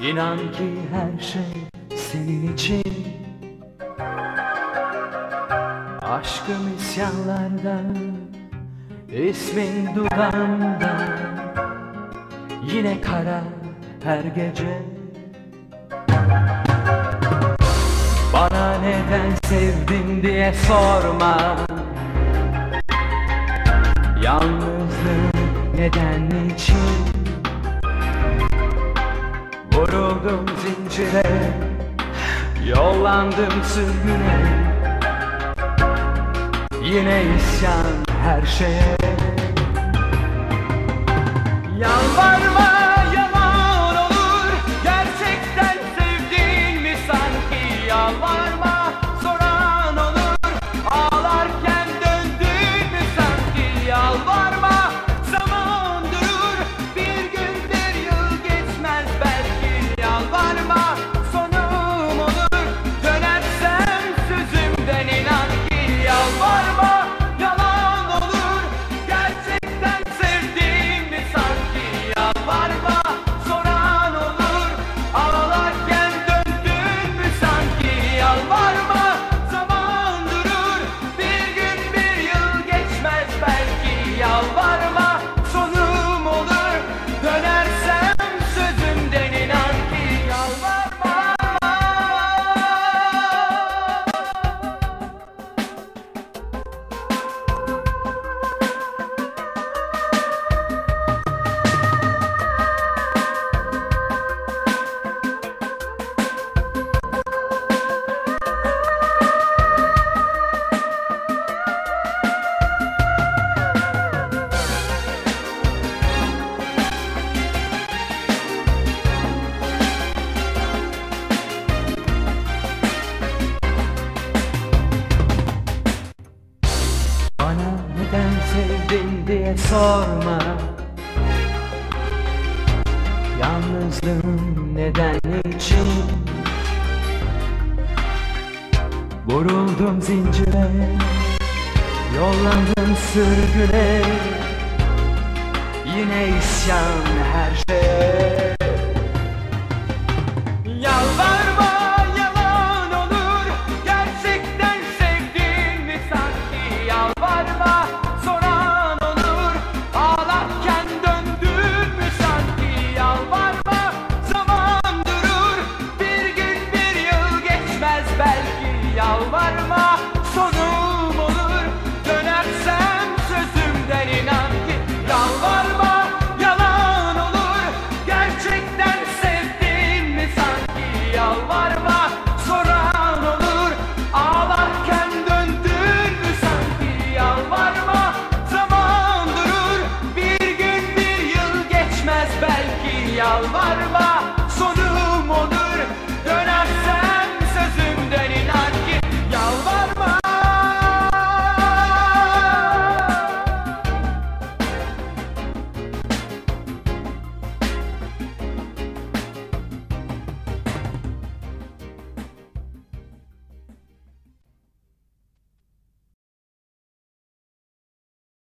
İnan ki her şey senin için. Aşkım isyanlarda, ismin dudağımda. Yine kara her gece. Bana neden sevdin diye sorma. Yalnızlığın neden için? Vuruldum zincire, yollandım sürgüne. Yine isyan her şeye. Yalvarma, yalan olur. Gerçekten sevdin mi sanki? Yalvarma, soran olur. Ağlarken döndün mü sanki? Yalvarma, zaman durur. Bir gün bir yıl geçmez belki. Yalvarma, sonum olur. Dönersem sözümden inan ki. Yalvarma, yalan olur. Gerçekten sevdin mi sanki? Yalvarma, soran olur. Ağlarken döndün mü sanki? Yalvarma, zaman durur. Bir gün bir yıl geçmez belki. Yalvarma, sonum olur. Dönersem sözümden inan ki. Yalvarma. Bana neden sevdin diye sorma. Yalnızlığım neden için? Vuruldum zincire, yollandım sürgüne. Yine isyan her şeye. Yalvarma, yalan olur. Gerçekten sevdin mi sanki? Yalvarma, soran olur. Ağlarken döndün mü sanki? Yalvarma, zaman durur. Bir gün bir yıl geçmez belki. Yalvarma, sonum olur. Dönersem sözümden inan ki. Yalvarma, yalan olur. Gerçekten sevdin mi sanki? Yalvarma.